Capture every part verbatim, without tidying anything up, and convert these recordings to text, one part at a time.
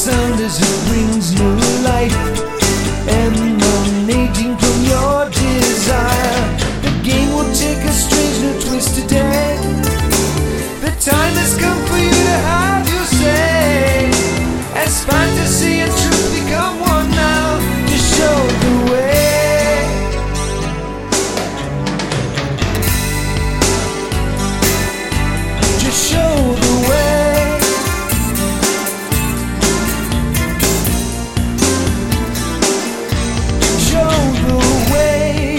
sound as it brings new life, emanating from your desire. The game will take a strange new twist today. The time has come for you to have your say, as fantasy and truth become one now. Just show the way. Just show the way. Show the way.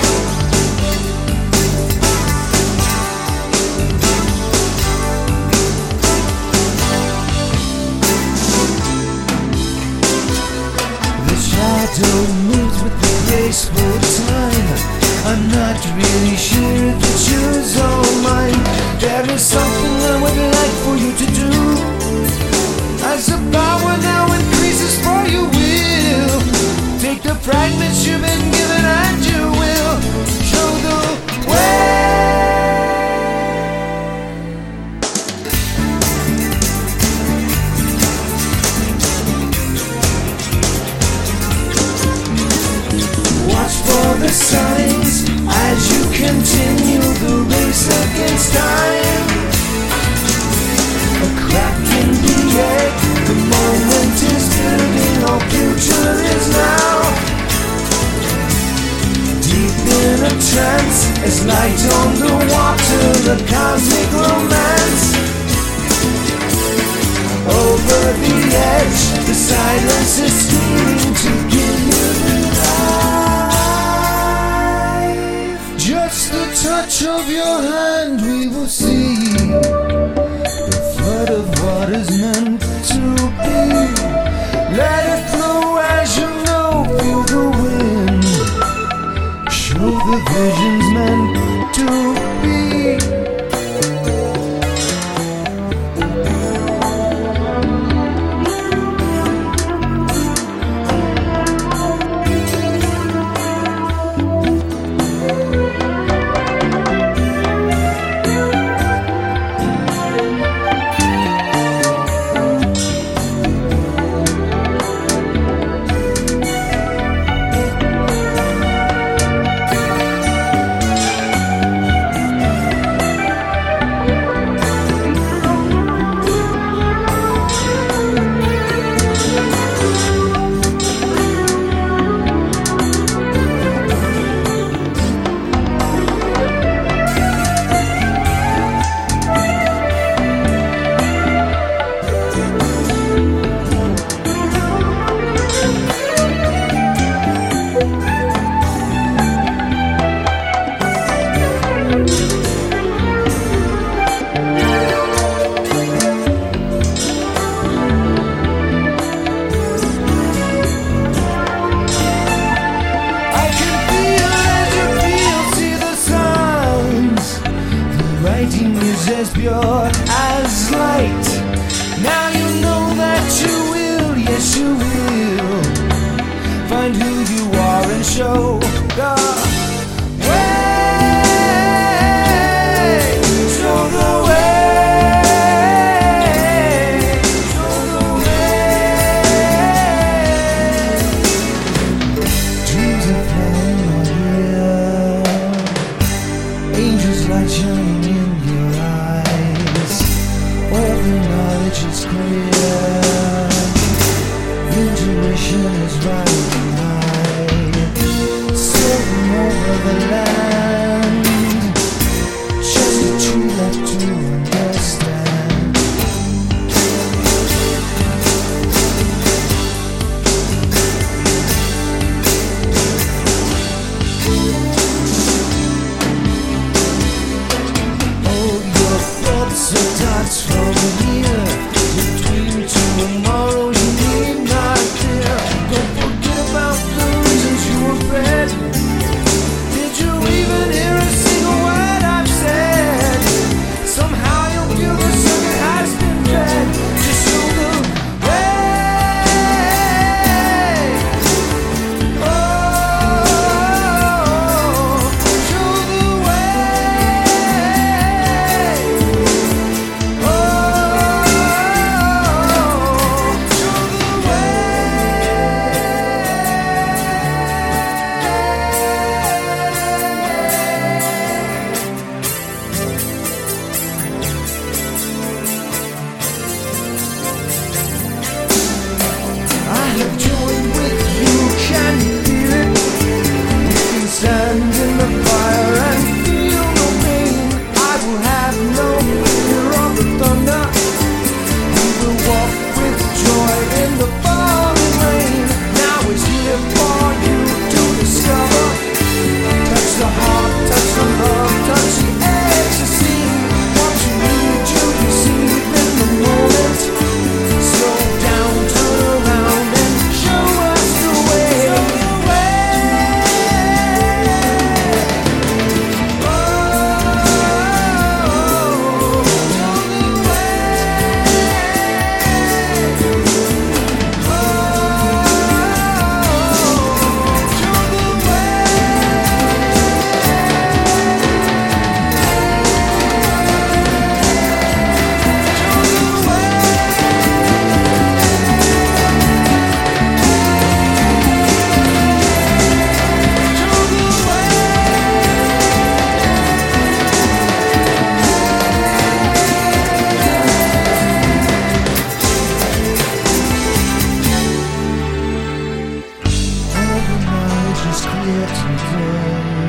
The shadow moves with the graceful time. I'm not really sure if it's yours or mine. There is something I would like for you to do, as the power now increases for you will. Take the fragments you've been given and you will show the way. Watch for the signs as you continue the race against time. A crack in the egg, the moment is building, our future is now. Deep in a trance, as light on the water, the cosmic romance. Over the edge, the silence is screaming to give you life. Just the touch of your hand, we will see the flood of what is meant to be. Let it flow as you know, feel the wind. Show the visions meant to be. As pure as light. Now you know that you will, yes you will, find who you are and show the way. Show the way. Show the way. Dreams are flying on here, angels light shining in your eyes. All the knowledge is clear, intuition is riding high. So in the fire and feel no pain. I will have no fear of the thunder. We will walk with joy in the falling rain. Now it's here for you to discover. Touch the heart, touch the love, touch the ecstasy. What you need to receive in the moment. Slow down, turn around and show us the way. All the knowledge is clear today.